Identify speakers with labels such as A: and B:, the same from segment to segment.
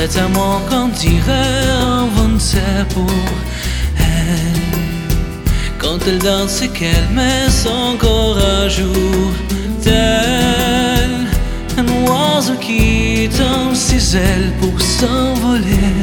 A: tellement qu'on dirait inventé pour elle. Quand elle danse et qu'elle met son corps à jour, tel un oiseau qui tend ses ailes pour s'envoler.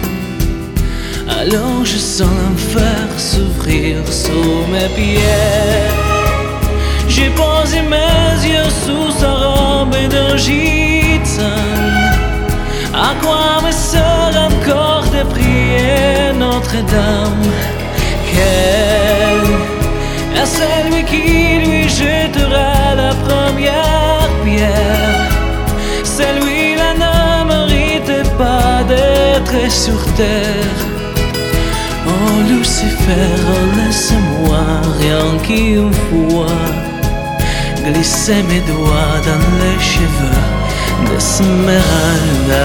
A: Alors je sens l'enfer s'ouvrir sous mes pieds. J'ai posé mes yeux sous sa robe de gitane. À quoi me sert encore de prier Notre-Dame? Quel est celui qui lui jettera la première pierre? Celui-là ne mérite pas d'être sur terre. Oh Lucifer, oh laisse-moi rien qu'une fois glisser mes doigts dans les cheveux d'Esmeralda.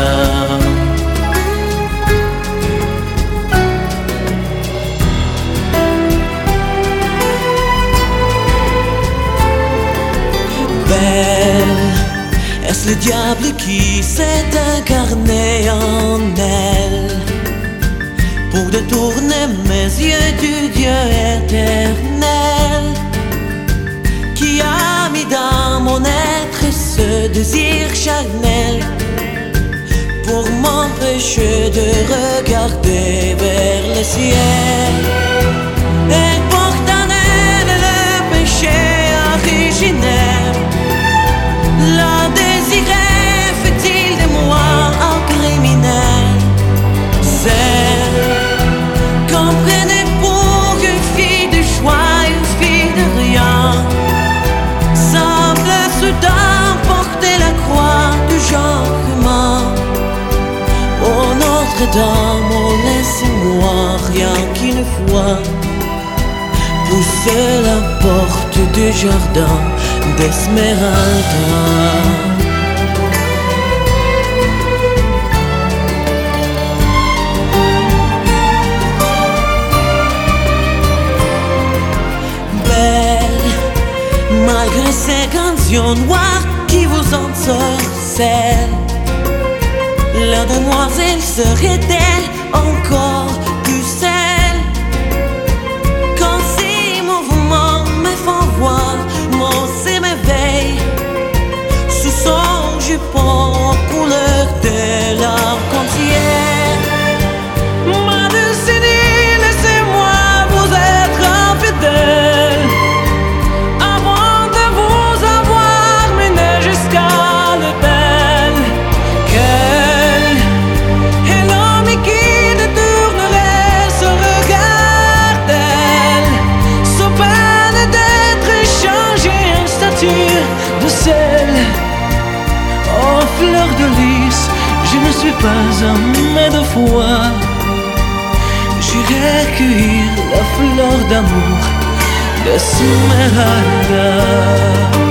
B: Belle, est-ce le diable qui s'est incarné en elle pour détourner mes yeux du Dieu éternel, qui a mis dans mon être ce désir charnel pour m'empêcher de regarder vers le ciel? Et pourtant elle est le péché originel. La désirer fait-il de moi un criminel? Comprenez pour une fille de joie, une fille de rien, semble soudain porter la croix du jugement. Oh Notre-Dame, oh laissez-moi rien qu'une fois pousser la porte du jardin d'Esmeralda. Malgré ces cantions noires qui vous ensorcellent, la demoiselle serait-elle encore plus celle? Quand ces mouvements me font voir mon s'éveille sous son jupon couleur de l'arc-en-ciel. Ma destinée, laissez-moi vous être infidèle. De sel, oh fleur de lys, je ne suis pas un de foi. J'irai cueillir la fleur d'amour d'Esmeralda.